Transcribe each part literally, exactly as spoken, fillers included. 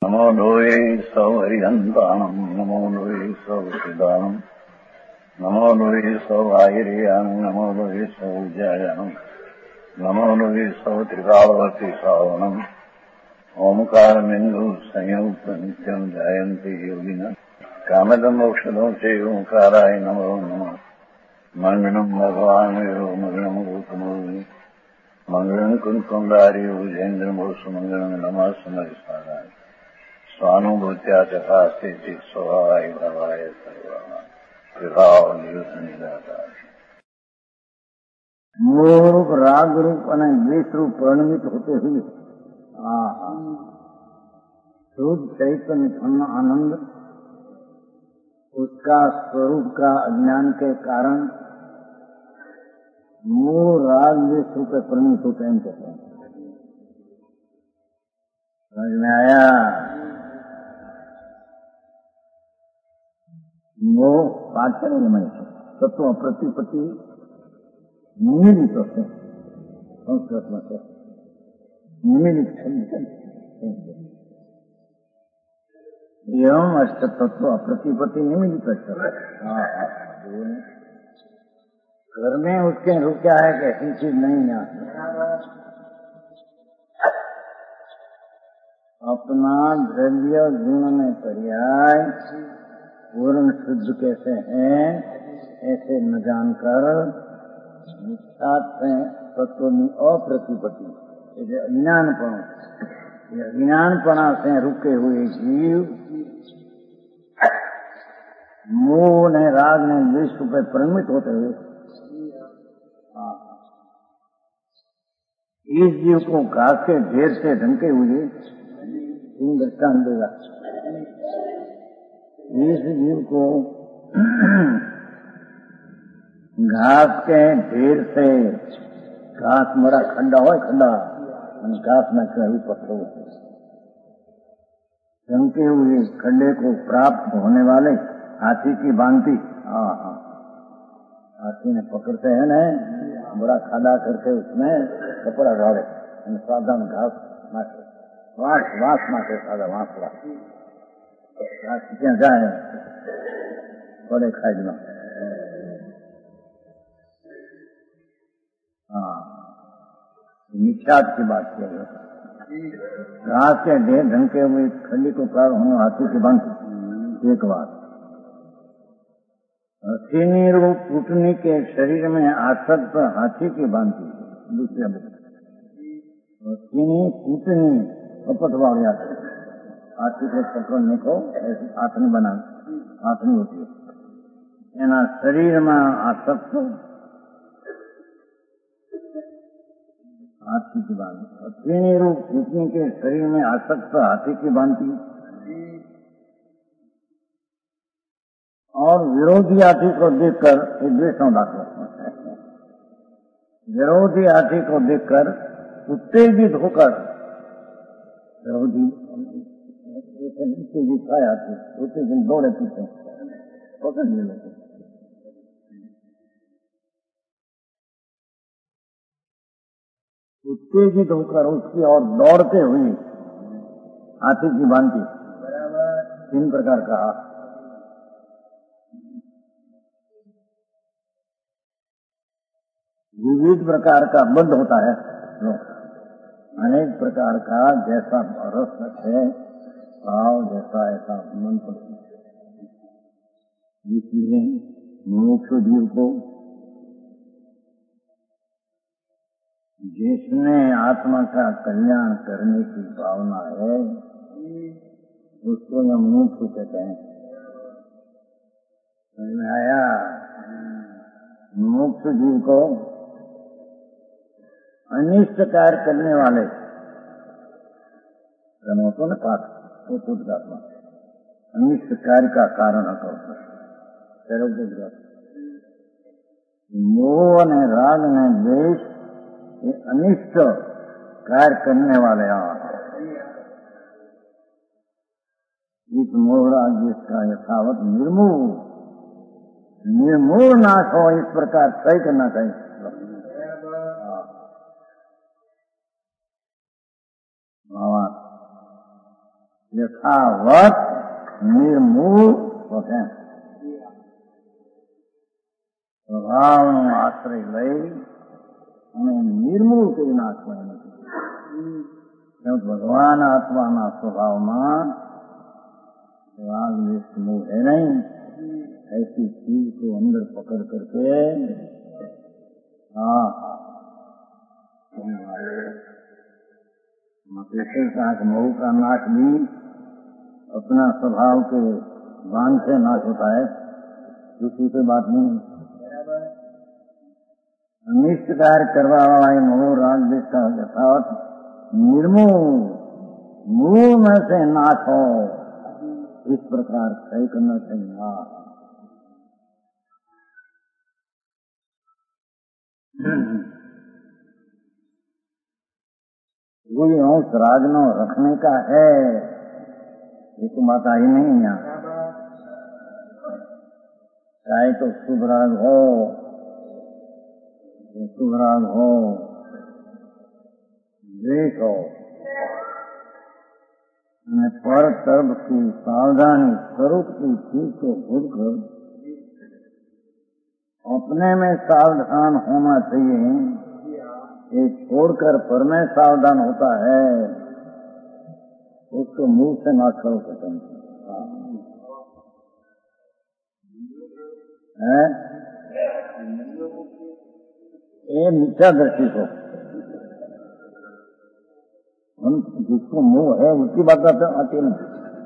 नमो लोये सौहरिहन्ताणम् नमो लोये सौहृदानम् नमो लोये सौभागिर्यानम् नमो लोये सौजायानम् नमो लोये सौत्रिकावती सावनम् ओंकारमिन्दु संयुक्त नित्यम् जायन्ति योगिनः कामदम् मोक्षदम् च ओंकाराय नमो नमः मङ्गलम् भगवान् वीरो मङ्गलम् गौतमोऽग्नि मङ्गलम् कुन्कुण्डारि भुजेन्द्रमोसु मङ्गलम् नमः समरिसाराय स्वानुभूत्या तथा स्थिति स्वभावाय भवाय सर्वभाव निदाता मोह रूप राग रूप અને द्वेष रूप परिणमित होते हुए शुद्ध चैतन्य धन आनंद उसका स्वरूप का अज्ञान के कारण मोह राग द्वेष रूप परिणमित होते हैं कहते हैं। समझ में आया? मोह पाचन में तत्व प्रतिपत्ति निमिलित होते संस्कृत में से निमिलित एवं अष्ट तत्व प्रतिपत्ति निमिलित घर में उसके रुका है कि ऐसी चीज नहीं है। अपना द्रव्य गुण में पर्याय पूर्ण शुद्ध कैसे हैं ऐसे न जानकर तत्व में अप्रतिपत्ति अज्ञानपण अज्ञानपणा से रुके हुए जीव मोह ने राग ने विश्व पे परिणमित होते हुए इस जीव को घास के ढेर से ढंके हुए दृष्टान देगा। इस जीव को घास के ढेर से घास मरा खड्डा हो खड्डा घास में कहीं पत्थर ढंके हुए खड्डे को प्राप्त होने वाले हाथी की भांति हाथी ने पकड़ते हैं न बड़ा खादा करके उसमें कपड़ा डाले साधन घास माटे वास वास माटे साधा वास वास क्या जाए बड़े खाई में हाँ मिथ्यात की बात की घास के ढेर ढंके हुए खंडी को प्राप्त होने हाथी की भांति एक बात सीनी रूप टूटने के शरीर में आसक्त हाथी की भांति दूसरे सीनी टूटनी कपट वाली आती हाथी को पकड़ने को ऐसी आथनी बना आथनी होती है एना शरीर में आसक्त हाथी की भांति सीनी रूप टूटने के शरीर में आसक्त हाथी की भांति और विरोधी हाथी को देखकर द्वेषों दाखिल विरोधी हाथी को देखकर उत्तेजित होकर विरोधी उत्तेजित था हाथी उत्तेजित दौड़े पीछे पकड़ लिए लोग उत्तेजित होकर उसकी और दौड़ते हुए हाथी की भांति तीन प्रकार का विविध प्रकार का बंध होता है अनेक प्रकार का जैसा रस है भाव जैसा ऐसा मन पर इसलिए मोक्ष जीव को जिसमें आत्मा का कल्याण करने की भावना है उसको हम मोक्ष कहते हैं। समझ में आया? मोक्ष जीव को अनिष्ट कार्य करने वाले तो न पाठ वो पुरुषात्मा अनिष्ट कार्य का कारण मोह ने राग ने द्वेष ये अनिष्ट कार्य करने वाले इस मोह राग द्वेष का यथावत निर्मूल निर्मूल नाश हो इस प्रकार सही करना चाहिए। यथावत निर्मूल होते हैं। स्वभाव आश्रय लई उन्हें निर्मूल કરી નાખવાના છે। भगवान आत्मा ना स्वभाव में राग द्वेष मोह है नहीं। ऐसी चीज को अंदर पकड़ करके हाँ साथ मोह का नाश भी अपना स्वभाव के बांध से नाश होता है, दूसरी कोई बात नहीं। अनिष्ट कार्य करवा वाला मोह राग द्वेष का यथावत निर्मूल मूल में से नाश हो, इस प्रकार सही करना चाहिए। कोई अंश राग नो रखने का है, ये तो बात आई नहीं यहाँ। चाहे तो शुभ राग हो, शुभ राग हो, द्वेष हो, पर सर्व की सावधानी स्वरूप की चीज को भूलकर अपने में सावधान होना चाहिए। ये छोड़कर पर में सावधान होता है, उसको मुंह से ना करो सकते हैं। ये मिथ्या दृष्टि को हम जिसको मोह है उसकी बात आती है।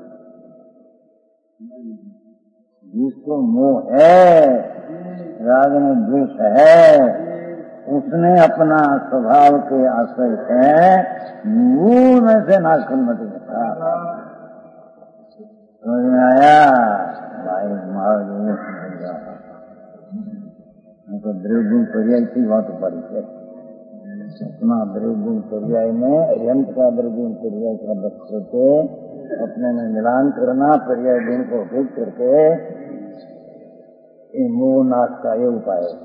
जिसको मोह है, राग में द्वेष है, उसने अपना स्वभाव के आश्रय से मूल में से नाश करना चाहिए। समझ में आया भाई? मार तो द्रव्य पर्याय की बात पड़ी है। अपना द्रव्य पर्याय में यंत्र का द्रव्य पर्याय का बच करके अपने में मिलान करना, पर्याय गुण को भेद करके ये मोह नाश का ये उपाय है।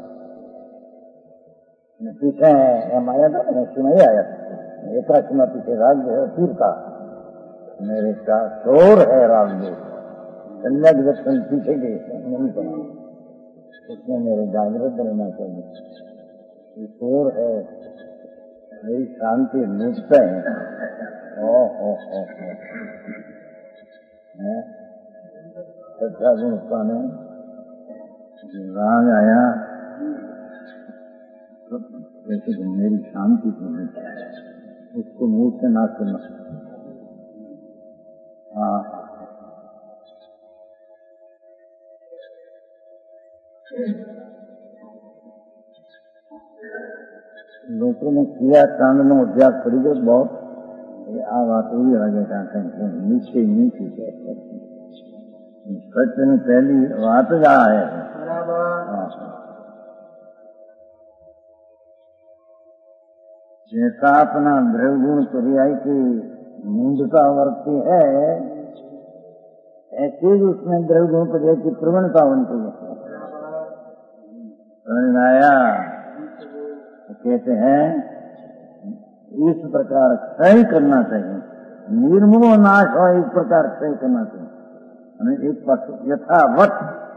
पीछे हम आया था ना, सुनाई आया था एक सुना पीछे राग है फिर का मेरे का शोर है राग जो कन्या दर्शन पीछे गए नहीं बना, उसमें मेरे जागृत रहना चाहिए। शोर है मेरी शांति लूटते हैं। ओ हो हो सच्चा गुण उसका ने राग आया तो जैसे कि मेरी शांति को लूटता है, उसको मुंह से ना सुना। हाँ लोगों ने किया कांड में अभ्यास पड़ी गए बहुत। आ बात हुई आगे का नीचे नीचे सत्य ने पहली बात जा है। जैसा अपना द्रव्य गुण पर्याय की मूंदता वर्ती है, ऐसे ही उसमें द्रव्य गुण पर्याय की प्रवणता बनती है। समझ आया? कहते हैं इस प्रकार क्षय करना चाहिए, निर्मूल नाश हो इस प्रकार क्षय करना चाहिए। एक पक्ष यथावत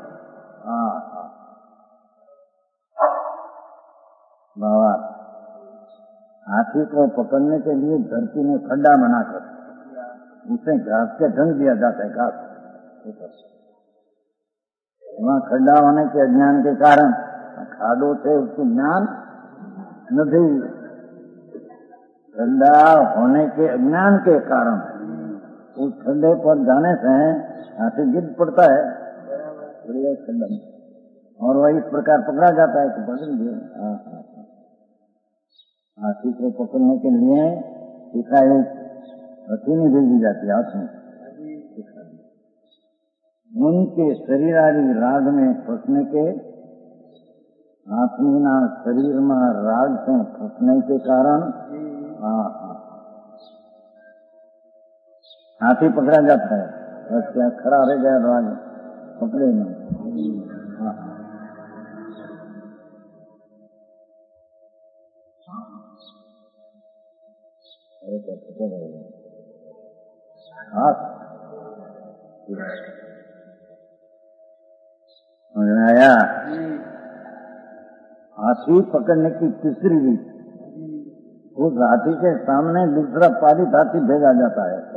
बाबा हाथी को पकड़ने के लिए धरती में खड्डा बनाकर उसे घास के ढंग दिया जाता है। घास वहाँ खड्डा होने के अज्ञान के कारण खाडो से उसको ज्ञान नहीं, खड्डा होने के अज्ञान के कारण उस खड्डे पर जाने से हाथी गिर पड़ता है खड्डा में, और वही इस प्रकार पकड़ा जाता है। तो पकड़ हाथी को पकड़ने के लिए सिखाई हथेली भेजी जाती है। हाथ में उनके शरीर आदि राग में फंसने के, आत्मीना शरीर में राग से फंसने के कारण हाथी पकड़ा जाता है। बस क्या खड़ा रह जाए राग पकड़े ना। हाथ समझ में आया? हाथी पकड़ने की तीसरी रीत, उस हाथी के सामने दूसरा पालित हाथी भेजा जाता है।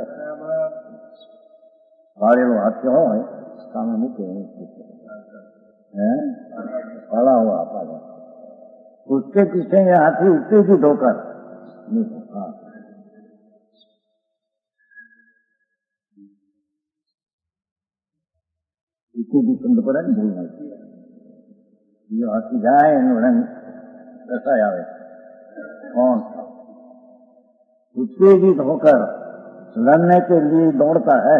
सारे वो हाथी हो सामने मुके हैं, पड़ा हुआ पाला, उसके पीछे ये हाथी उत्तेजित होकर भी कुंड पर भूलना ये हाथी जाए ऐसा आवे कौन उत्तेजित होकर लड़ने के लिए दौड़ता है,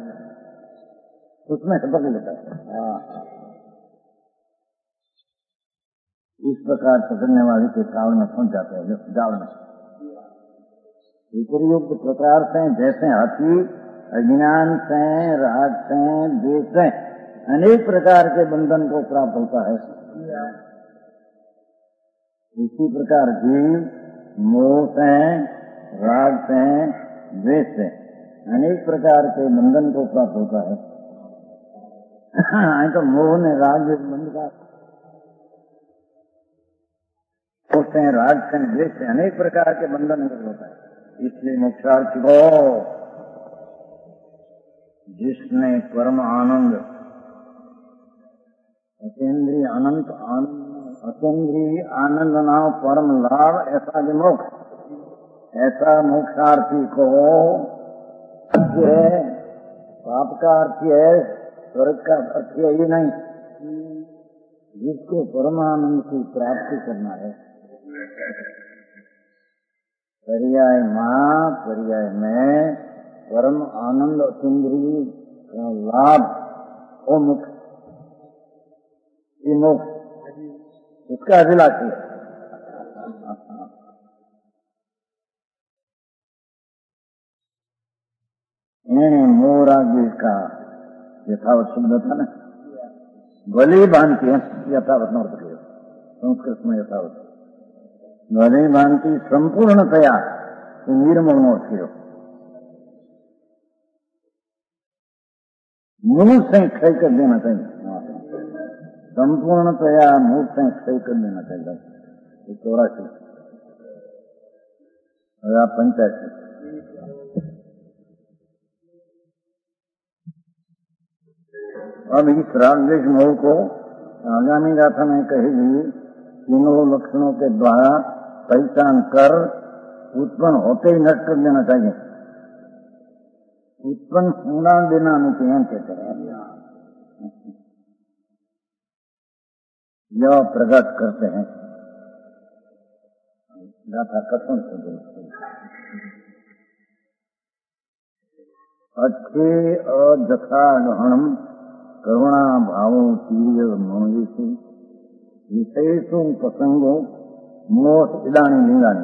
उसमें से पकड़ लेता है। इस प्रकार पकड़ने वाले के काल में फंस जाते हैं, जाल में। विपरीत प्रकार से जैसे हाथी अज्ञान से, राग से, द्वेष से अनेक प्रकार के बंधन को प्राप्त होता है, इसी प्रकार जीव मोह से, राग से, द्वेष से अनेक प्रकार के बंधन को प्राप्त होता है। तो मोह ने राग बंध का होते हैं, राग से, द्वेष से अनेक प्रकार के बंधन होता है। इसलिए मोक्षार्थी को जिसने परम आनंद अतीन्द्रिय अनंत आनंद अतीन्द्रिय आनंद नाम परम लाभ ऐसा विमोक्ष, ऐसा मोक्षार्थी को है, पाप का अर्थ है, स्वर्ग का अर्थ है ही नहीं, जिसको परमानंद की प्राप्ति करना है। पर्याय माँ पर्याय में परम आनंद अतीन्द्रिय का लाभ ओ मुक्त मोक्ष उसका अभिलाषी है। मोरागी का यथावत शब्द था ना, भली भांति यथावत न अर्थ संस्कृत में यथावत भली भांति संपूर्णतया निर्मल मोक्ष मुंह से क्षय कर देना चाहिए, संपूर्णतया मुंह से क्षय कर देना चाहिए। चौरासी पंचायत अब इस राग द्वेष मोह को आगामी गाथा में कहेगी, तीनों लक्षणों के द्वारा पहचान कर उत्पन्न होते ही नष्ट कर देना चाहिए। उत्पन्न होना देना अनुकूल कहते हैं, यह प्रकट करते हैं। गाथा कथन से अच्छे अजथा गहणम करुणा भावो तीर्य मनोजेशु विशेषों प्रसंगों मोह इदानी लिंगानी।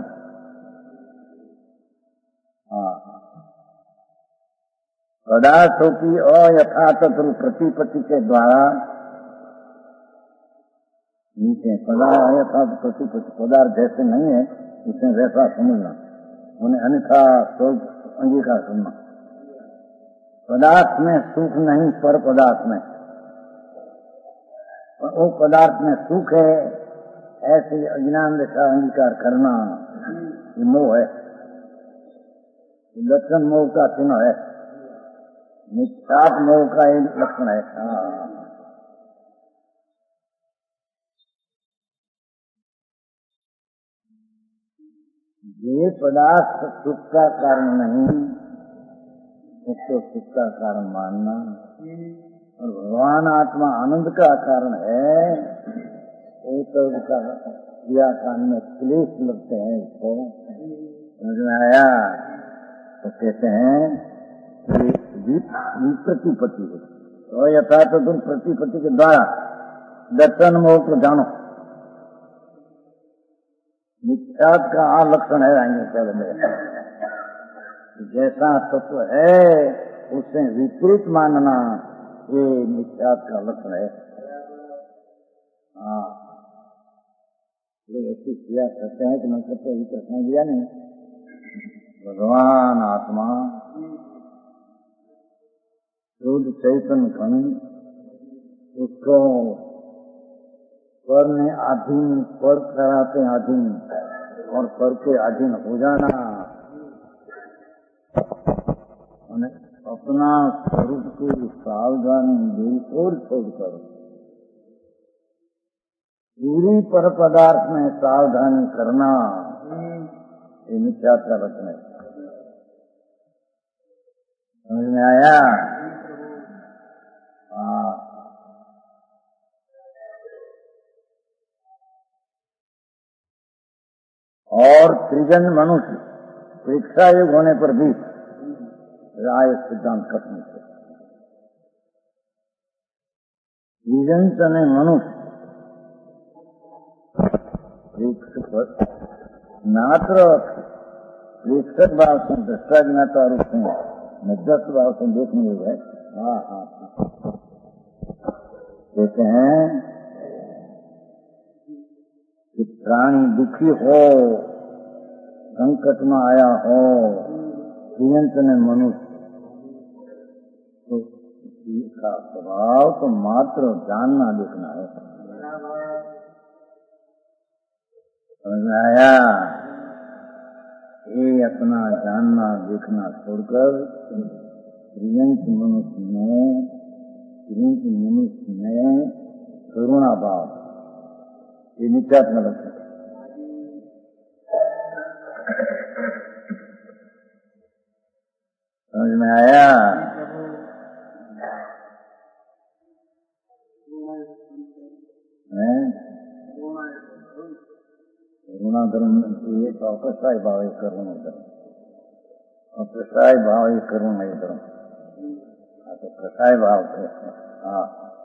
पदार्थों की अयथातथ प्रतिपत्ति के द्वारा नीचे पदार्थ प्रतिपत्ति पदार्थ जैसे नहीं है उसे वैसा समझना, उन्हें अन्यथा स्वरूप अंगीकार करना। पदार्थ में सुख नहीं, पर पदार्थ में वो पदार्थ में सुख है ऐसे अज्ञान दशा अंगीकार करना, ये मोह है, लक्षण मोह का चिन्ह है, मिथ्यात्व मोह का एक लक्षण है। हाँ। ये पदार्थ सुख का कारण नहीं, उसको सुख का कारण मानना, और भगवान आत्मा आनंद का कारण है, एक का क्रिया कांड में क्लेश लगते हैं। इसको समझ में आया? तो कहते हैं विप्रतिपत्ति है, तो यथार्थ तुम प्रतिपत्ति के द्वारा दर्शन मोह को जानो। मिथ्यात्व का आ लक्षण है, आएंगे जैसा तत्व है उसे विपरीत मानना, ये मिथ्यात्व का लक्षण है। हाँ, लोग ऐसी क्रिया करते हैं कि मैं करते ही प्रश्न दिया नहीं। भगवान आत्मा तो शुद्ध चैतन्य खन उसको पर ने अधीन, पर कराते अधीन और पर के अधीन हो जाना, अपना स्वरूप की सावधानी बिल्कुल छोड़कर पूरी पर पदार्थ में सावधानी करना, ये मिथ्यात्व रखने। समझ में आया? हाँ। और त्रिजन मनुष्य परीक्षा युग होने पर भी राय सिद्धांत खत्म से त्रिजन ने मनुष्य मात्र प्रेक्षक भाव से दृष्टा ज्ञाता रूप में मध्यस्थ भाव से देखने हुए। हाँ हाँ कहते हैं कि प्राणी दुखी हो, संकट में आया हो, प्रियंत ने मनुष्य तो इसका स्वभाव तो मात्र जानना देखना है। समझ में आया? ये अपना जानना देखना छोड़कर प्रियंत मनुष्य में प्रियंत मनुष्य में करुणा भाव, ये नित्यात्म रखते। समझ में आया? करुणा धर्म ये तो अप्रसाय भाव ही करुणा धर्म, अप्रसाय भाव ही करुणा ही धर्म। तो प्रसाय भाव थे। हाँ,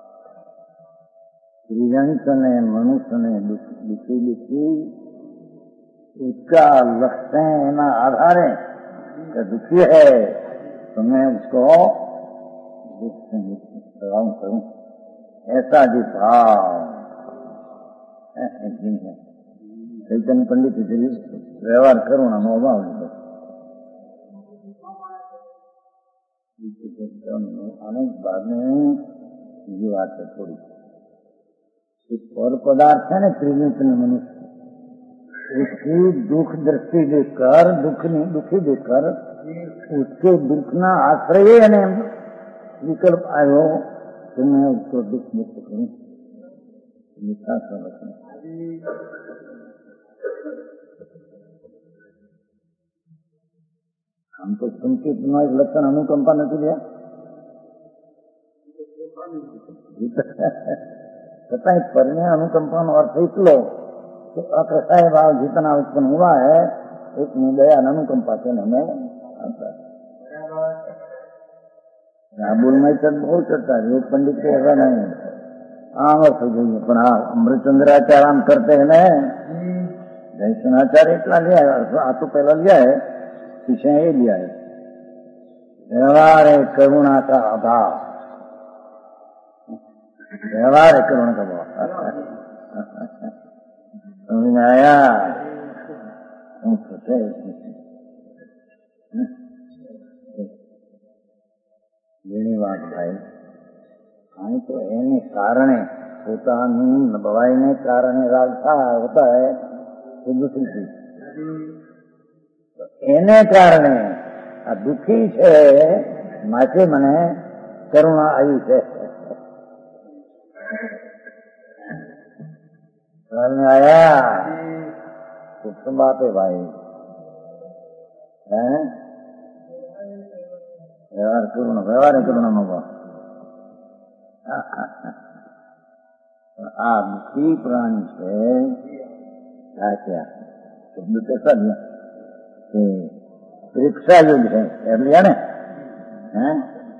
त्रिजंत ने मनुष्य ने लिखी लिखी उसका लक्षण न आधारे का दुखी है तो मैं उसको दुख से प्रणाम करूं, ऐसा भी भाव है। चैतन्य पंडित व्यवहार करुणा नो अभाव अनेक बाद में ये बात है थोड़ी और पदार्थ है ना त्रिजंत मनुष्य, उसकी दुख दृष्टि देखकर दुख नहीं दुखी देखकर उसके दुख ना आश्रय ने विकल्प आयो तो मैं उसको दुख मुक्त करूं। हम तो सुनके तुम्हारा एक लक्षण अनुकंपा नहीं लिया पता है परने अनुकंपा नो अर्थ इतलो कि अप्रसाय भाव जितना उत्पन्न हुआ है इतनी दया अनुकंपा के हमें आता है। बोल में चल बहुत चलता है योग पंडित के ऐसा नहीं आम अर्थ हो गई पर हाँ अमृतचंद्राचार्य आम करते हैं ना दर्शनाचार्य इतना लिया है आ तो पहला लिया है पीछे ये लिया है व्यवहार है करुणा का अभाव, व्यवहार है करुणा का अभाव। समझ में आया? ये बात भाई हाँ तो एने कारणे होता नहीं भवाई ने कारणे राग था होता है तो दूसरी चीज એને કારણે આ દુઃખી છે માટે મને કરુણા આવી છે। समझ में आया? सूक्ष्म बात है भाई, है व्यवहार करुणा व्यवहार है करुणा होगा। आ दुखी प्राणी છે क्या क्या शब्द कैसा दिया परीक्षा युग है लिया ने हैं?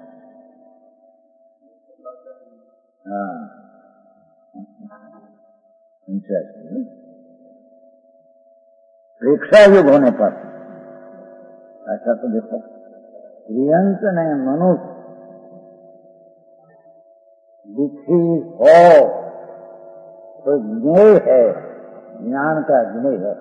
हाँ परीक्षा युग होने पर ऐसा तो देखो प्रियंत ने मनुष्य दुखी हो तो ज्ञेय है, ज्ञान का ज्ञेय है।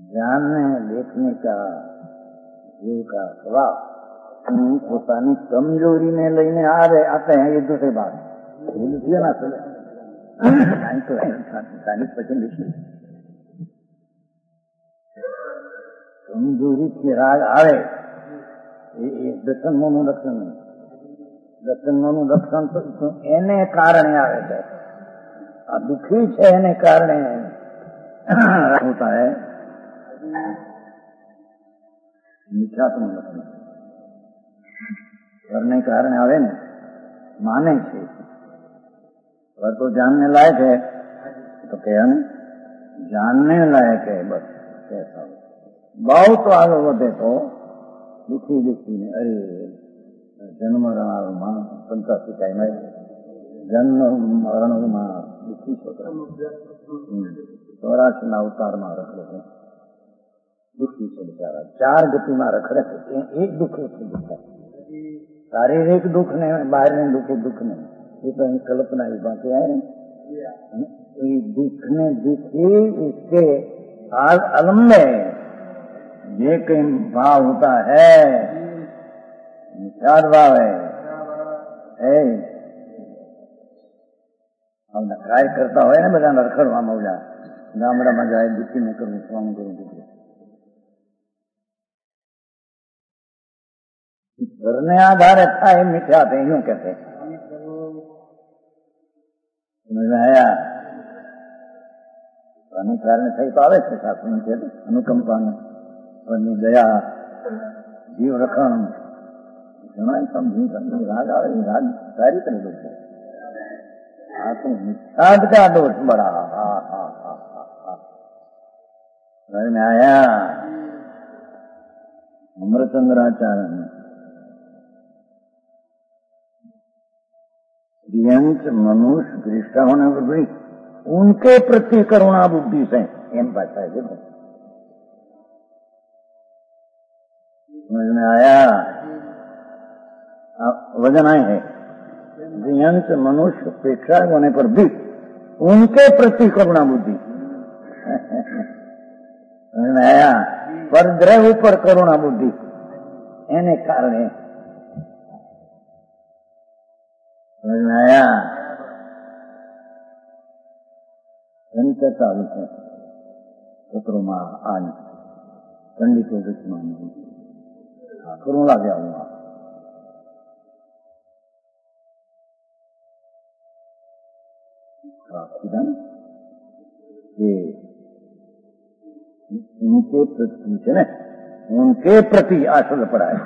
जानने देखने का जीव का स्वभाव પોતાની કમજોરીને લઈને આવે આતે हैं ये दूसरी बात ये ना चले तो तारीफ पसंद कमजोरी के राग आवे ये दर्शन નું રક્ષણ નહીં દર્શન નું રક્ષણ તો એને કારણે આવે છે આ દુઃખી છે એને કારણે होता है મિથ્યાત્વ લક્ષણ करने कारण आवे ने माने छे पर तो जानने लायक है तो क्या जानने लायक है बस कैसा बहुत आगे बढ़े तो दुखी दुखी ने अरे जन्म मरण में पंचासी का में जन्म मरण में दुखी छोकरा चौरासी ना अवतार में रखड़े है दुखी से बेचारा चार गति में रखड़े एक दुख दुख शारीरिक दुख ने बाहर ने दुख दुख नहीं ये तो कल्पना ही बाकी है दुख ने दुखी उसके आलम में ये कहीं भाव होता है मिथ्याद भाव है हम काय करता हो ना बधा रखड़वा मौजा गामड़ा में जाए दुखी न करूँ स्वामी करूँ दुखी घरने आधार अच्छा है मिथ्या थे यूं कहते समझ में आया पानी कारण થઈ તો આવે છે શાસ્ત્ર છે અનુકંપાને અને દયા જીવ રખણ ઘણા સમજી સમજી રાગ આવે રાગ સારી કરી દો આ તો મિથ્યાદ का दोष बड़ा हा हा हा हा समझ में आया अमृतचंद्राचार्य ने यंत्र मनुष्य दृष्टा होने पर भी उनके प्रति करुणा बुद्धि से एम भाषा है देखो समझ में आया वजन आए है यंत्र मनुष्य अपेक्षा होने पर भी उनके प्रति करुणा बुद्धि समझ में आया पर ग्रह ऊपर करुणा बुद्धि एने कारणे समझ में आया संतता विषय पुत्रो मां आज पंडितो दुश्मन करूँ लग गया हुआ उनके प्रति है उनके प्रति आश्रय पड़ा है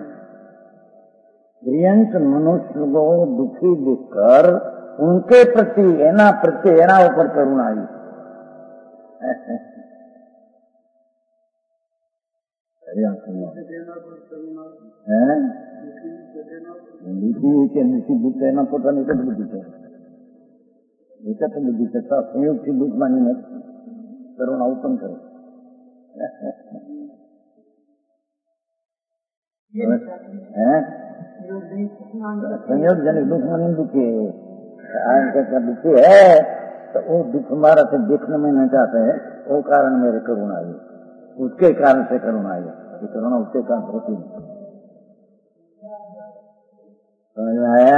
प्रियंक मनुष्य को दुखी देखकर उनके प्रति एना प्रति एना ऊपर करुणा आई दुखी के दुखी दुख एना पोता एक ज बुद्धि है एक ज बुद्धि है संयुक्त दुख मानी करुणा उत्पन्न करो है संयोग जनिक दुख मानी दुखी है दुखी है तो वो दुख हमारा से देखने में न चाहते है वो कारण मेरे करुणा आई उसके कारण से करुणा आई ये करुणा उसके कारण होती नहीं समझ में आया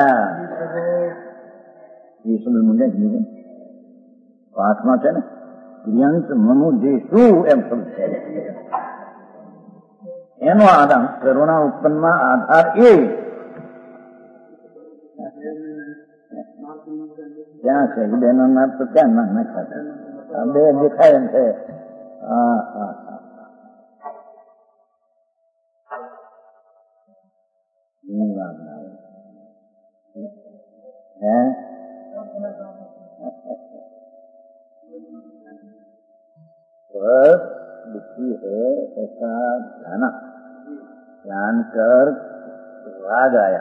ये समझ मुझे पाठમાં છે ને પ્રિયંક મનુ જે શું એમ સમજે એનો આધાર કરુણા ઉત્પન્નમાં આધાર એ ક્યાં છે બેનો નામ તો ક્યાં ના નાખાતા બે દેખાય એમ છે હા હા है दुखी है ऐसा जाना जानकर राग आया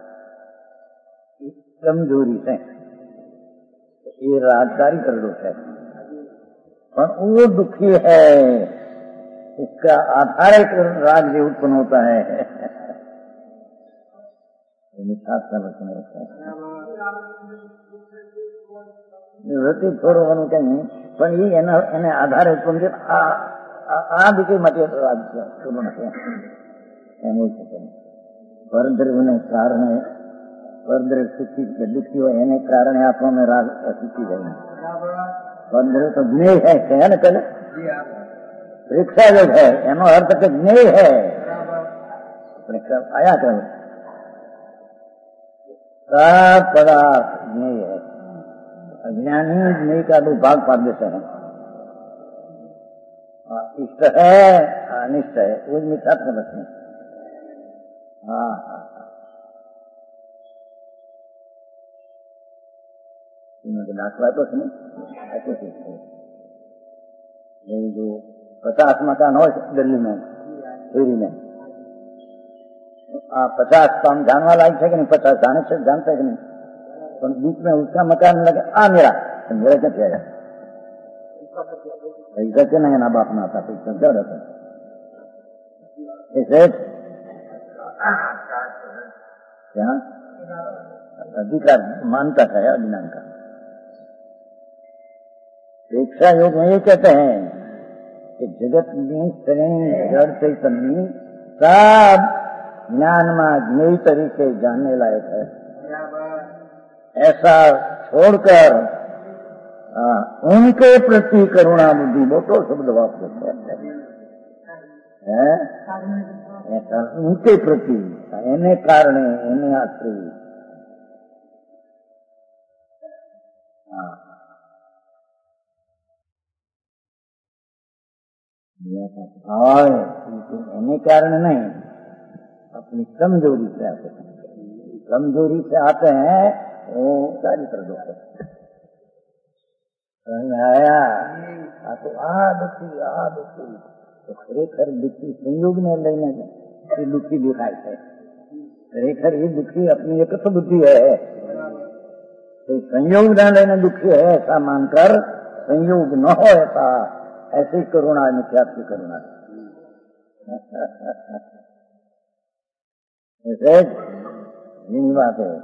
कमजोरी से ये रागकारी कर दो है पर वो दुखी है उसका आधार राग जो उत्पन्न होता है વૃત્તિ છોડવાનું કઈ પણ એ એના એને આધારે ઉત્પન્ન છે આ આ દીકરી માટે પૂરું નથી એમ શકે. પરદ્રવ્યને કારણે પરદ્રવ્ય સુખી કે દુઃખી હોય એને કારણે આપણને રાગ સુખી જાય. પરદ્રવ્ય તો જ્ઞેય है है ना पहले परीक्षा जो है એનો અર્થ કે જ્ઞેય है. परीक्षा आया कर सब पदार्थ ज्ञेय है. अज्ञानी ज्ञेय का दो भाग पाड़ देते हैं. इष्ट है अनिष्ट है वो मिथ्यात्व बचने. हाँ हाँ दाखला तो सुनो ऐसे ये जो पचास मकान हो दिल्ली में फेरी में आ, पचास तो हम जानवा लायक है कि नहीं? पचास जाने से जानते कि नहीं? तो बीच में उसका मकान लगे आ मेरा तो मेरा क्या किया ऐसा क्या नहीं ना बाप ना आता तो क्या रहता ऐसे क्या अधिकार मानता था अज्ञान का. शिक्षा योग में ये कहते हैं कि जगत में शरीर जड़ चैतन्य सब ज्ञान में ज्ञेय तरीके जानने लायक है. ऐसा छोड़कर आ, उनके प्रति करुणा बुद्धि मोटो शब्द वापस है. ऐसा उनके प्रति एने कारणे एने आश्रय और एने कारण नहीं अपनी कमजोरी से आते हैं. कमजोरी से आते हैं वो सारी प्रदोष आया आ तो आ दुखी आ दुखी तो खरेखर दुखी संयोग ने लेने ये दुखी दिखाई है. खरेखर ये दुखी अपनी एक तो बुद्धि है तो संयोग न लेने दुखी है ऐसा मानकर संयोग न हो ऐसा ऐसी करुणा मिथ्यात्व की करुणा ऐसे यही बात है.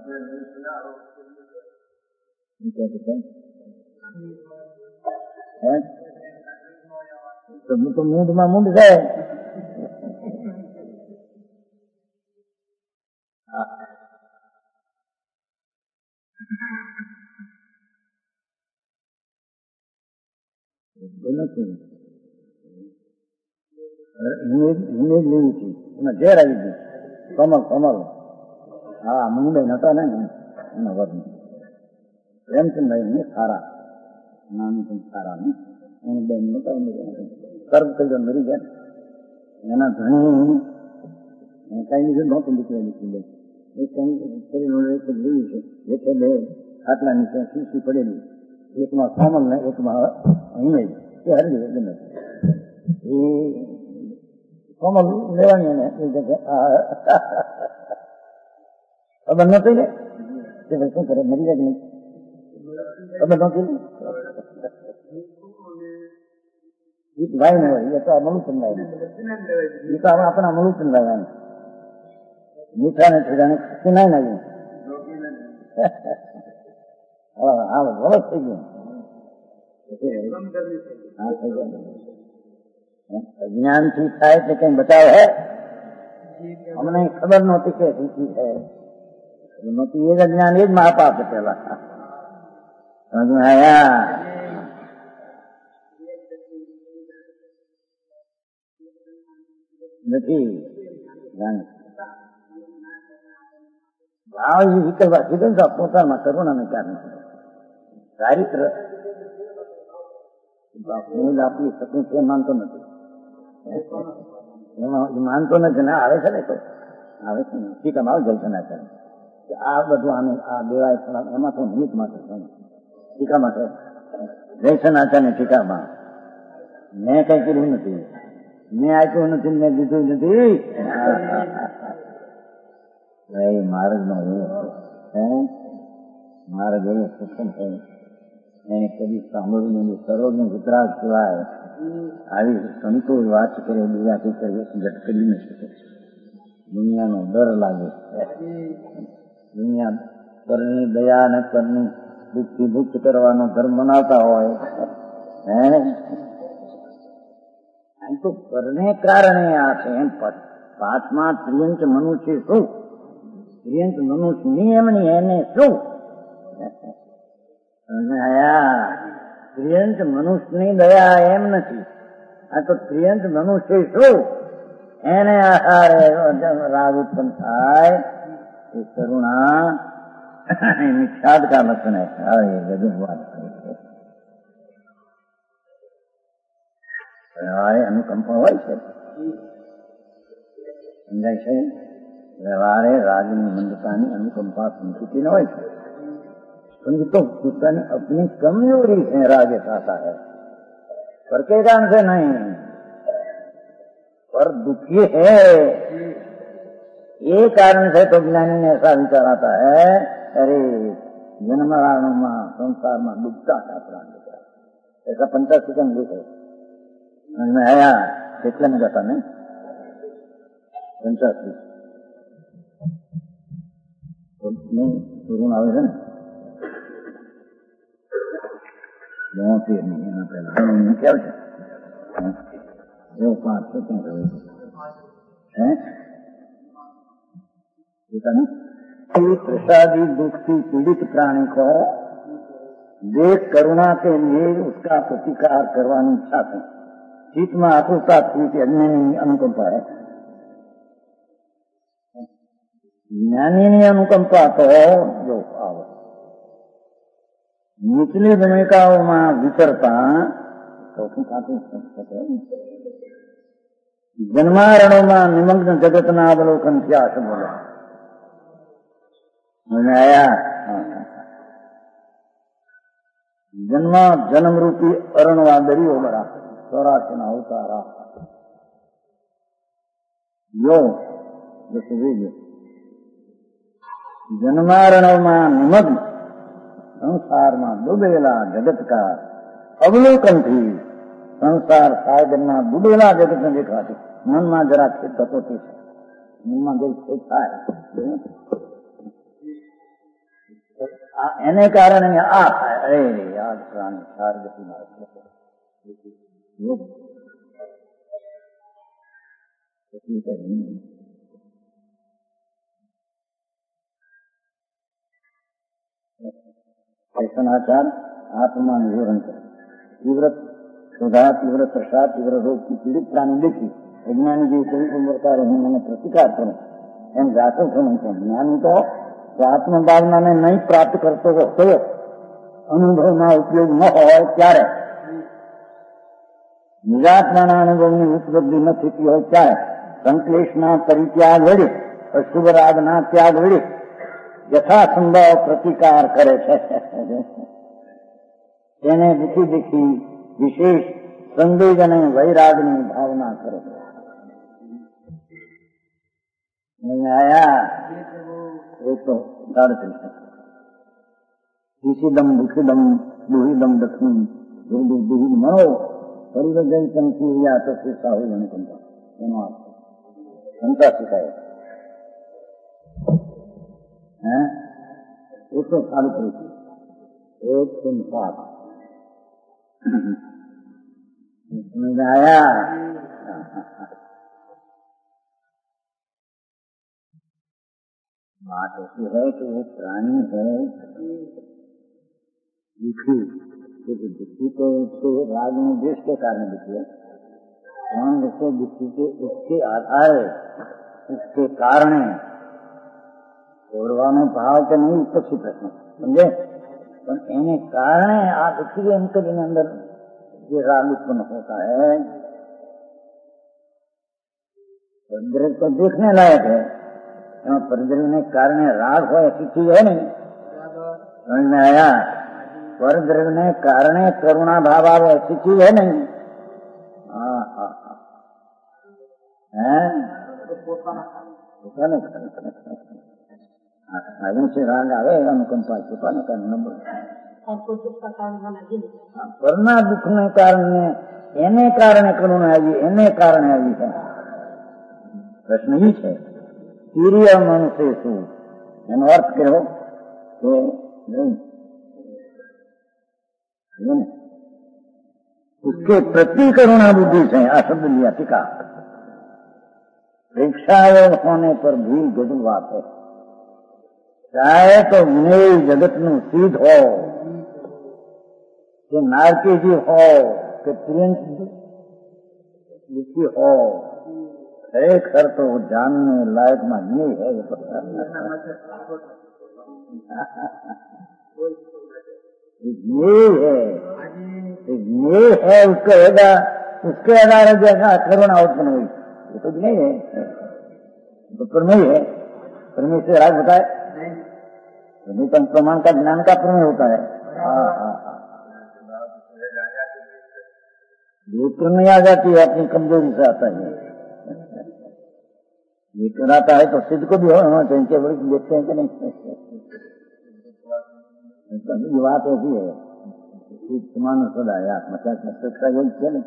तो मूड में मूड है ઇમેજ લેવી હતી એમાં ઝેર આવી ગયું. કમલ કમલ હા મુંબઈ નતા ને એના વર્ગ પ્રેમચંદભાઈ ને સારા નામ પણ સારા ને એની બેન નતા સર્વ કરી મરી ગયા. એના ધણી કઈ લીધું નહોતું દીકરા લીધું એ કઈ કરી લેવું છે એટલે બે ખાટલા નીચે શીશી પડેલી એકમાં કોમલ ને એકમાં ઇમેજ એ હરી એકદમ એ કોમલ લેવાની એને ખબર નતી ને શું કરે મરી જાય કે નહીં ખબર નતી ભાઈ ને હોય એ તો મલુચંદાય એ તો આપણા મલુચંદાય મીઠા ને ઠેડાને સિનાય ના હા વરસ થઈ ગયું. ज्ञान થી થાય એટલે કઈ બતાવ है અમને ખબર નહોતી કે ચીજ है નહોતી. એ જ્ઞાન એ જ મહાપાપ પેલા સમજ में आया. નથી ભાવ એ વિકલવા કીધું તો પોતામાં કરુણાને કારણે ચારિત્ર હું આપી શકું તે માનતો નથી. માનતો નથી ને આવે છે ને તો આવે છે ને ટીકામાં આવે જલસના કરે આ બધું આને આ દેવાય એમાં તો નિમિત્ત માટે ટીકા માટે જયસનાચાર્ય ટીકામાં મેં કઈ કર્યું નથી, મેં આપ્યું નથી, મેં દીધું નથી. માર્ગ નો એવો માર્ગ એવો સત્સંગ છે એને કદી સાંભળવું નહીં. સરોજ નું ગુજરાત સિવાય આવી સંતો વાત કરે બીજાથી કરવી ઘટ કરી ન શકે. દુનિયાનો ડર લાગે. દુનિયા કરની દયા અને કરની દુઃખથી મુક્ત કરવાનો ધર્મ બનાવતા હોય હે तो करने काરणे આ છે એમ પાંચમા ત્રિયંત મનુષ્ય શું ત્રિયંત મનુષ્યની એમની એને શું આયા ત્રિયંત મનુષ્યની દયા એમ નથી આ તો ત્રિયંત મનુષ્ય શું એને આહારે રાગ ઉત્પન્ન થાય એ કરુણા નિષાદ કા લક્ષણ है ये गजब बात है अनुकंपा હોય છે સમજાય છે વ્યવહારે रागनी मंदतानी अनुकंपा संस्कृति न હોય છે परंतु तो पुस्तक अपनी कमजोरी से राग आता है पर के कारण से नहीं पर दुखी है ये कारण से तो ज्ञानी ने ऐसा विचार आता है अरे जन्म मरणों में संसार में डूबता था प्राण ऐसा पंचाशीकन लिखे में आया કેટલા में जाता ने पंचाशी शुरू आवे है મોતી નહીં એના પહેલા કેવું છે એવું પાંચ છે ક્યાં રહ્યું હે प्रसादी दुख से पीड़ित प्राणी को देख करुणा के लिए उसका प्रतिकार करवानी इच्छा थी चित्त में आतुरता थी कि अज्ञानी अनुकंपा है ज्ञानी ની अनुकंपा तो जो આવે નીચલી ભૂમિકાઓમાં વિચરતા સૌથી કાતું શકે જન્મારણોમાં નિમગ્ન જગતના અવલોકન થયા છે બોલે મને આયા જન્મ જન્મ રૂપી અરણવા દરિયો બરા ચોરાશીના અવતારા યો જન્મારણોમાં નિમગ્ન સંસારમાં ડૂબેલા જગત का અવલોકન थी संसार सागરના ડૂબેલા જગતને દેખાતી મનમાં જરા ખેદ થતો છે મનમાં જે ખેદ થાય એને કારણે આ થાય અરે યાદ પ્રાણી સાર ગતિ માર્ગ आचार आत्मा विवरण करे तीव्र क्षुधा तीव्र प्रसाद तीव्र रोग की पीड़ित प्राणी देखी अज्ञानी जी कोई उम्रता रही मैंने प्रतिकार करो एम जातो छो ज्ञानी तो आत्म भावना ने नहीं प्राप्त करते हो तो अनुभव ना उपयोग न हो त्यारे निजात्मा अनुभव ની ઉપલબ્ધિ ન થતી હોય ત્યારે સંક્લેશ ના પરિત્યાગ વળી અશુભ રાગ ના ત્યાગ વળી यथासंभव प्रतिकार करे તેને દુખી દેખી વિશેષ સંવેગ અને વૈરાગની ભાવના કરે આયા એક તો ઈશિદમ દુખિદમ દુહિદમ દક્ષિણ દુર્દુ દુહિદ મનો પરિવર્તન સંકીર્યા તસ્ય સાહુ અનુકંપા એનો અર્થ સંતા શીખાય है एक तो सारी कृति एक संसार समझ आया बात ऐसी है कि वो प्राणी है दुखी क्योंकि दुखी तो उसके राग में देश के कारण दुखी है कौन जैसे दुखी के उसके आधार उसके कारण ઓરવાનો ભાવ કે નહીં પછી પ્રશ્ન સમજે પણ એને કારણે આ દુઃખી અંતરની અંદર જે રાગ उत्पन्न होता है परिद्रव्य तो देखने लायक है परिद्रव्य ने कारण राग हो ऐसी चीज है नहीं समझ में आया परिद्रव्य ने कारण करुणा भाव आवे ऐसी चीज है नहीं हाँ हाँ है आगे से राग आवे अनुकंपा चुकाने का नंबर वरना दुख ने कारण एने कारण करुणा आई एने कारण आई है प्रश्न ही है તીર્ય મનસે શું એનો અર્થ કેવો કે उसके प्रति करुणा बुद्धि से आ शब्द लिया टीका। प्रेक्षायोग होने पर भी गजल बात है। चाहे तो मेल जगत नु सीध हो कि नारकी जी हो कि प्रियंक जी हो, खर तो जानने लायक में नहीं है। ये है ये है उसका होगा, उसके आधार जैसा करुणा उत्पन्न हुई, ये तो नहीं है, तो प्रमेय है। प्रमेय से राग होता है, प्रमेय तो प्रमाण का ज्ञान का प्रमेय होता है। हाँ हाँ हाँ, ये प्रमेय आ जाती है, अपनी कमजोरी से आता है। ये कराता है तो सिद्ध को भी होना चाहिए, केवल देखते हैं कि नहीं। ये बात ऐसी है, समान सदा है आत्मचा शिक्षा योग थे न,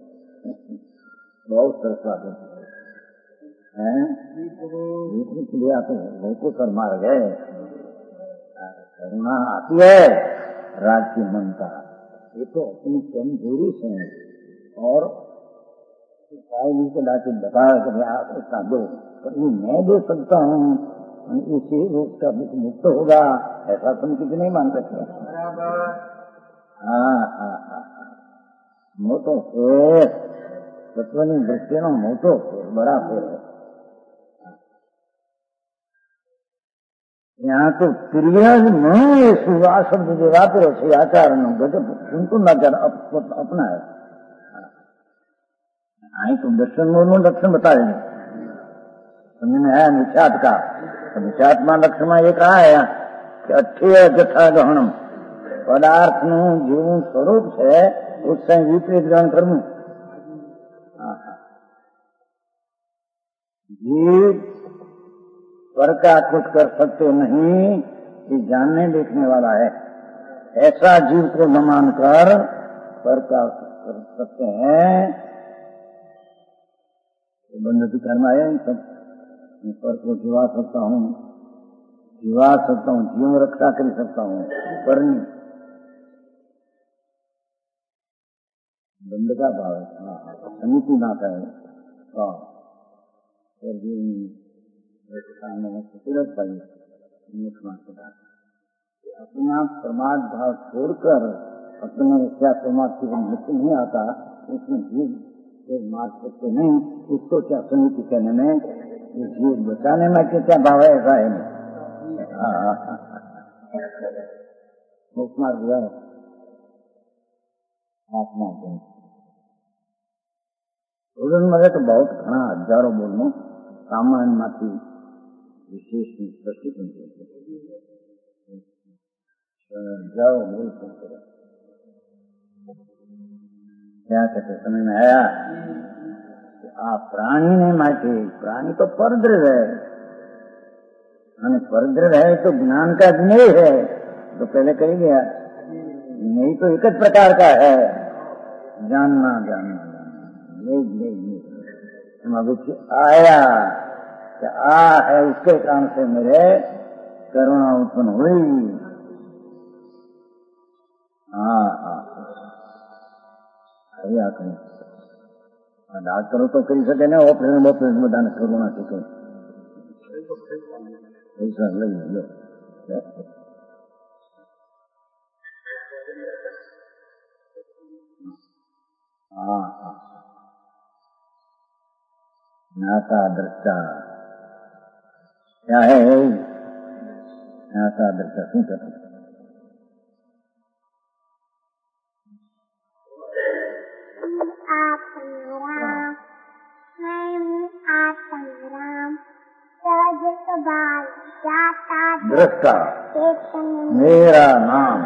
बहुत सरस बात है। आते हैं बहुत कर मार गए, करुणा आती है राग की ममता, ये तो अपनी कमजोरी से है। और जी को लाके बताया कि आप इतना दो, पर ये मैं दे सकता हूँ, इसी रूप का मुक्त होगा, ऐसा तुम किसी नहीं मान सकते। हाँ हाँ हाँ, मोटो फेर तत्वनी दृष्टि नो मोटो फेर, बड़ा फेर है। यहाँ तो प्रिय में सुवा शब्द जो वापरो छे आचार नो गजब सुनतुं आचार अपना है। आई तो दर्शन में लक्षण बता देंगे, समझ में आया निषाद का। तो निषाद में लक्षण में एक आया कि अठे जथा गहणम पदार्थ नु जीवन स्वरूप है, उससे विपरीत ग्रहण करવું। जीव पर का कुछ कर सकते नहीं, ये जानने देखने वाला है। ऐसा जीव को न मानकर पर का कर सकते हैं, बंद अधिकार में आया। सब पर को जीवा सकता हूँ, जीवा सकता हूँ, जीवन रक्षा कर सकता हूँ, पर नहीं। बंद का भाव है, समिति ना है। अपना प्रमाद भाव छोड़कर अपने क्या प्रमाद की मुक्ति नहीं आता, उसमें जीव मार सकते नहीं। उसको क्या समिति कहने में, जीव बचाने में क्या भाव है, ऐसा है नहीं। मुक्त मार दिया आत्मा को मरे तो बहुत घना हजारों बोलने सामान्य माथी विशेष स्पष्टीकरण जाओ बोल सकते। क्या कहते समझ में आया? आप प्राणी ने माटे, प्राणी तो परद्रव है, परद्रव है तो ज्ञान का ज्ञेय है, तो पहले कही गया नहीं तो एक प्रकार का है, जानना जानना आया कि आ है, उसके कारण से मेरे करुणा उत्पन्न हुई। हाँ हाँ डॉक्टर तो कही सके ना, ऑपरेशन ऑपरेशन बधाने करुणा सीखे ऐसा लई लो। हाँ हाँ ज्ञाता दृष्टा क्या है? ज्ञाता दृष्टा शू कहते हैं? दृष्टा मेरा नाम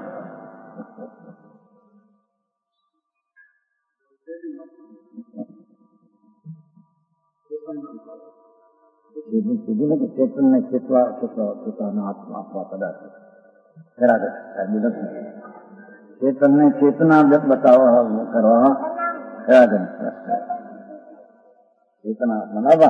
चेतन ने चित्वा चित्वा चित्वा आत्मा आत्मा पदार्थ चेतन ने चेतना जब बताओ करो चेतना मनावा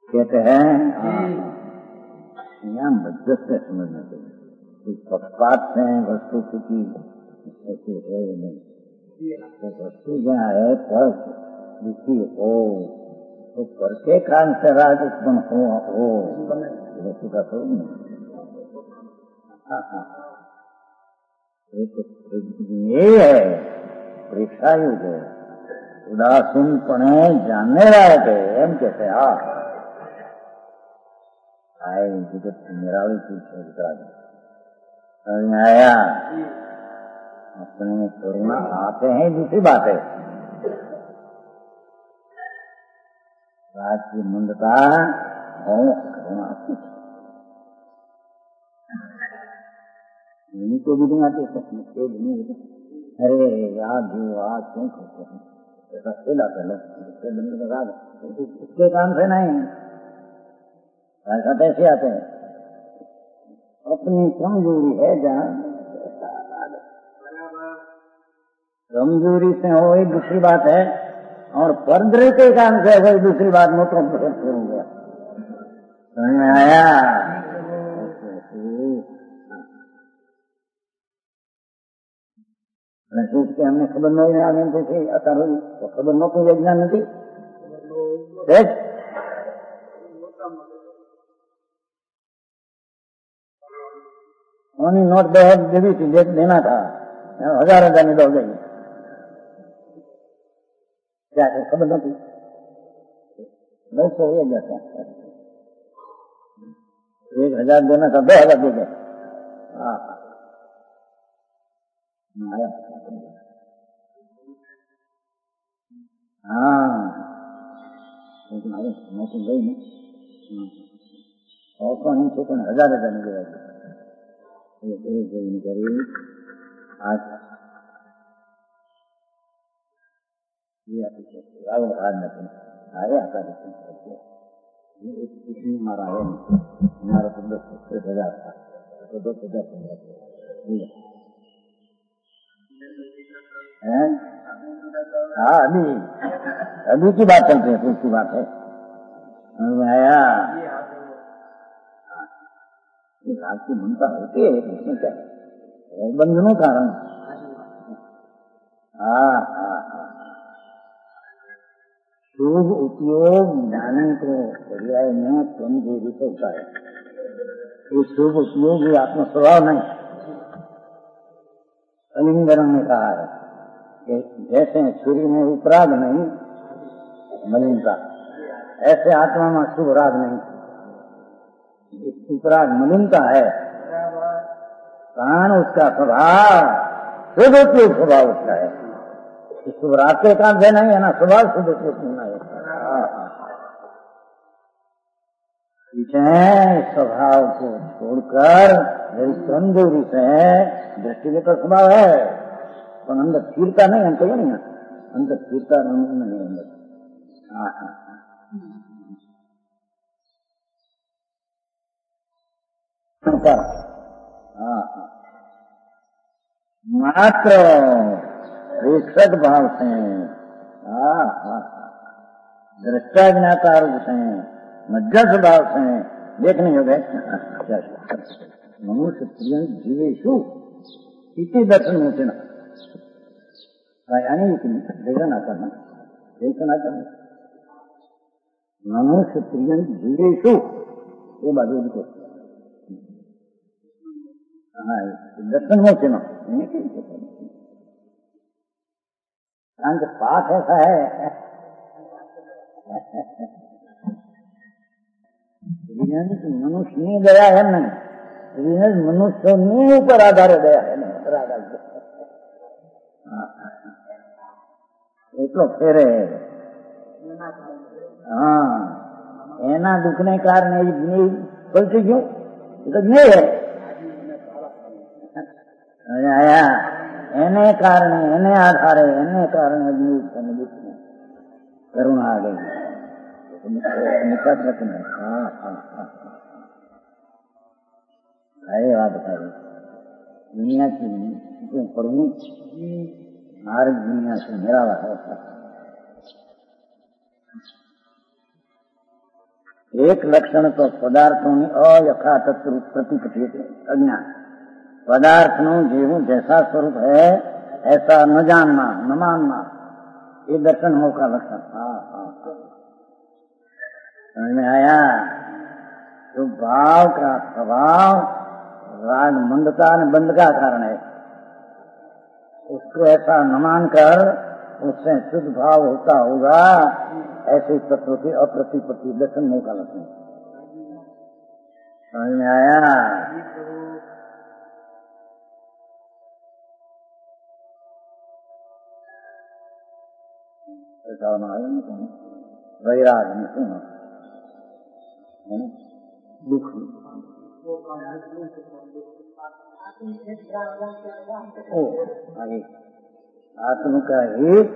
कहते हैं यहाँ मज्जत से समझना चाहिए। पक्षपात से वस्तु की ऐसी है नहीं। तो वस्तु जहाँ है पर दुखी हो तो पर के कारण से राज उत्पन्न हो हो वस्तु का तो ये है परीक्षा युग है। उदासीनपणे जानने लायक है एम कहते आ आए जगत निराली चीज आया अपने करुणा आते हैं। दूसरी बात है राज की मंदता हो करुणा को भी नहीं आती सकते नहीं होते। अरे याद जो आज क्यों करते हैं ऐसा खेला पहले उसके काम से नहीं ऐसा कैसे आते हैं। अपनी कमजोरी है जहाँ कमजोरी से हो एक दूसरी बात है और परद्रे के काम से वही दूसरी बात मोटो करूंगा समझ में आया। सोच के हमने खबर नहीं आने थी अतर तो खबर न कोई विज्ञान नहीं नोट दे देवी थी देना था हजार हजार में दौड़ गई क्या खबर नहीं दो सौ एक एक हजार देना था दो हजार दे गए। हाँ हाँ लेकिन अरे मौसम गई नहीं और नहीं तो हजार हजार निकलेगा आज रावण आज नहीं आए आता हमारा है हमारा तो दस हजार था तो दस हजार हाँ अभी अभी की बात चलती है उसकी बात है आया रात की मनता होती है इसमें क्या बंधनों कारण। हाँ हाँ हाँ शुभ उपयोग ज्ञान को पर्याय में कमजोरी से होता है। वो शुभ उपयोग भी आत्म स्वभाव नहीं। अलिंगरण ने कहा है कि जैसे सूर्य में उपराग नहीं मलिनता ऐसे आत्मा में शुभ राग नहीं उपराग मलिनता है कारण उसका स्वभाव शुभ उपयोग स्वभाव उसका है। शुभ राग के काम से नहीं है ना स्वभाव शुभ उपयोग नहीं है। स्वभाव को छोड़कर मेरी कमजोरी से दृष्टि में तो स्वभाव है पर अंदर स्थिरता नहीं अंत नहीं है अंदर स्थिरता नहीं अंदर। हाँ हाँ हाँ हाँ मात्र प्रेक्षक भाव से हाँ हाँ दृष्टा ज्ञाता रूप से मज्जस भाव से देखने योग्य मनुष्य प्रिय जीवेशु इसी दर्शन होते ना यानी देखना करना देखना करना मनुष्य प्रिय जीवेशु ये बात को हाँ दर्शन होते ना કારણ કે પાઠ ऐसा है મનુષ્યની દયા है नहीं મનુષ્યની ઉપર આધારે દયા है એટલો ફેરે હા એના દુઃખને કારણે પલટી ગયું એ તો નહીં है આયા એને કારણે એને આધારે એને કારણે કરુણા આ ગઈ નિકટ નથી। हाँ हाँ हाँ अरे बात बताइए दुनिया की प्रमुख मार्ग दुनिया से मेरा है एक लक्षण तो પદાર્થોની અયથાર્થ રૂપ પ્રતિપત્તિ અજ્ઞાન। पदार्थનું જેવું जैसा स्वरूप है ऐसा न जानना न मानना, ये दर्शन हो का लक्षण। हाँ हाँ समझ में आया। तो भाव का स्वभाव राग मंदता न बंद का कारण है, उसको ऐसा न मानकर उससे शुद्ध भाव होता होगा, ऐसे तत्व की अप्रतिपत्ति दर्शन हो का लक्षण। समझ में आया। वैराग दुख आत्म का हित,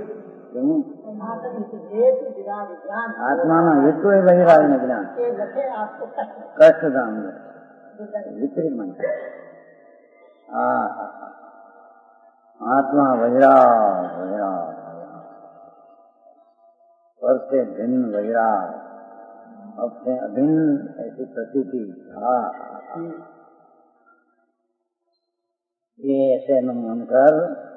आत्मा में हित तो वैराग में ज्ञान कष्ट दाम विपरीत मन। आत्मा वैराग वैराग और से भिन्न वैराग, अपने अभिन्न ऐसी प्रतीति। हाँ ये ऐसे न मानकर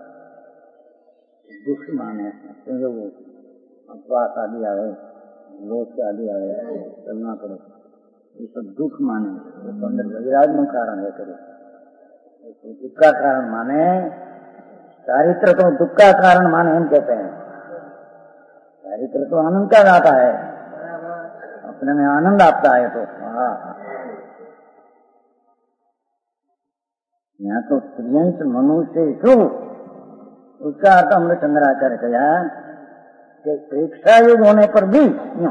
दुख माने, संयोग अपवास आदि आए, लोक आदि आए, चलना पड़े, ये सब दुख माने, तो अंदर वैराग में कारण है। करे दुख का कारण माने, चारित्र को दुख का कारण माने हम कहते हैं। चारित्र तो आनंद का दाता है, अपने में आनंद आता है। तो हाँ यहाँ तो स्त्रियंश मनुष्य क्यों, उसका अर्थ हमने चंद्राचार्य कहा कि प्रेक्षा युग होने पर भी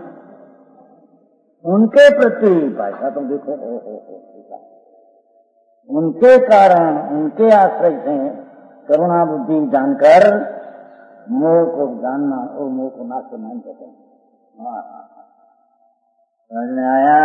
उनके प्रति भाषा तो देखो ओ, ओ, ओ, उनके कारण उनके आश्रय से करुणा बुद्धि जानकर मोह को जानना और मोह को नाश करना नहीं कहते। हाँ समझ में आया।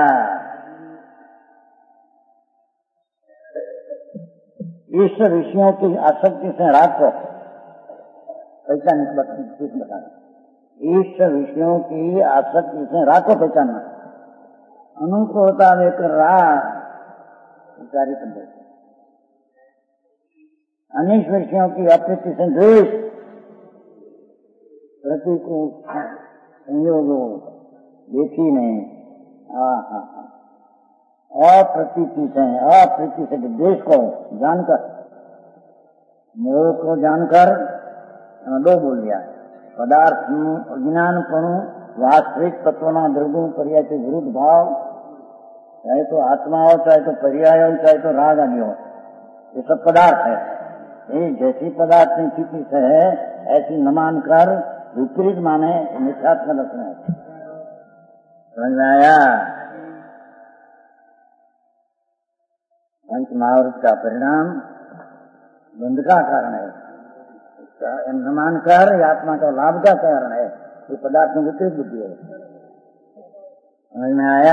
ईश्वर विषयों की आसक्ति से राग को पहचान बता। ईश्वर विषयों की आसक्ति से राग को पहचानना, अनुकूलता लेकर राग विचारी कर, अनिष्ट विषयों की अप्रीति से द्वेष, प्रतिकूल संयोगों देखी नहीं, अप्रतीति से अप्रीति से देश को जानकर, मोह को जानकर, दो बोल दिया, पदार्थ अज्ञानपणु वास्तविक तत्वना द्रव्यों पर्याय के विरुद्ध भाव, चाहे तो आत्मा हो, चाहे तो पर्याय हो, चाहे तो राग आदि हो, ये सब पदार्थ है। ये जैसी पदार्थ की स्थिति से है ऐसी न मानकर विपरीत माने मिथ्यात्म लक्षण है। समझ में आया। पंच महावृत का परिणाम बंध का कारण है, न मानकर आत्मा का लाभ का कारण है। ये पदार्थ में विपरीत बुद्धि है। समझ में आया।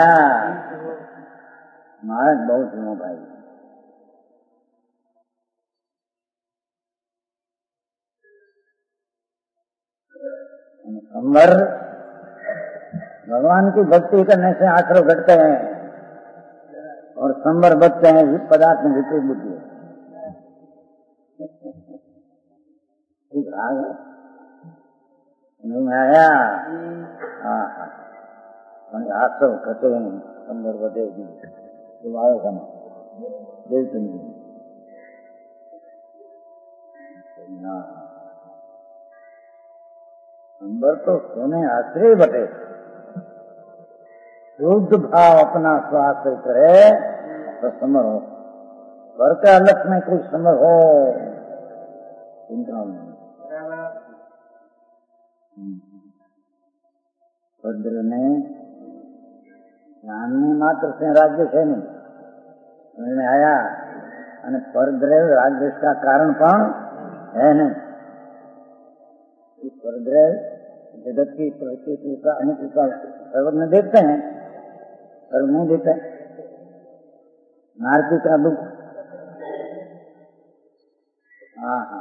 महाराज बहुत सुनो भाई, संवर भगवान की भक्ति करने से आश्रय घटते हैं और संवर बचते हैं पदार्थ में विपरीत बुद्धि है। राग नहीं आया। हाँ हाँ आश्रय घटे हैं संवर बचे आयो का देव चंद। संवर तो सोने आश्रय बटे, शुद्ध भाव अपना स्वाश्रय करे तो समर हो। घर का लक्ष्य में कोई समर हो चिंता नहीं। भद्र ने ज्ञानी मात्र से राज्य है नहीं, समझ में आया। અને પરદ્રવ્ય રાગદ્વેષ का कारण પણ है नहीं। इस परद्रव्य जगत की प्रकृति का अनित्य का सर्वज्ञ देखते हैं, सर्व नहीं देते। नारकी का दुख, हाँ हाँ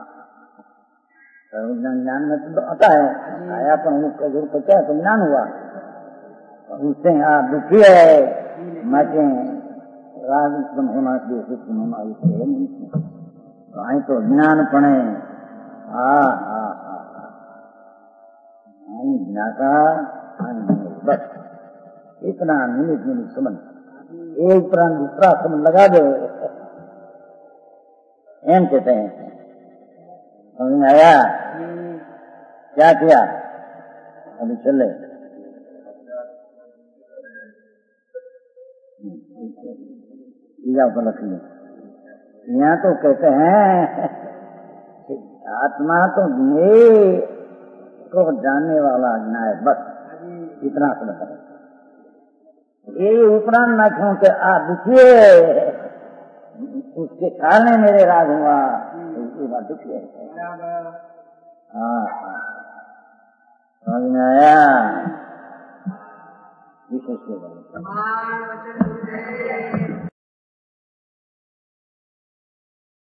सर्वज्ञान ज्ञान में तो आता है, आया पर का जरूर पचा तो ज्ञान हुआ, उससे आ दुखी है माचे राग उत्पन्न होना चाहिए उत्पन्न होना है नहीं तो आई तो ज्ञान पणे आ आ आ आई ज्ञाता बस इतना निमित निमित समझ एक प्राण दूसरा समझ लगा दो एम कहते हैं समझ में आया क्या किया अभी चले पर लक्ष्मी यहाँ तो कहते हैं आत्मा तो ये को जानने वाला ज्ञान है बस इतना समझ ये उपरांत न क्यों के आ दुखिए उसके कारण मेरे राग हुआ ये बात दुखी है हाँ समझ में आया विशेष के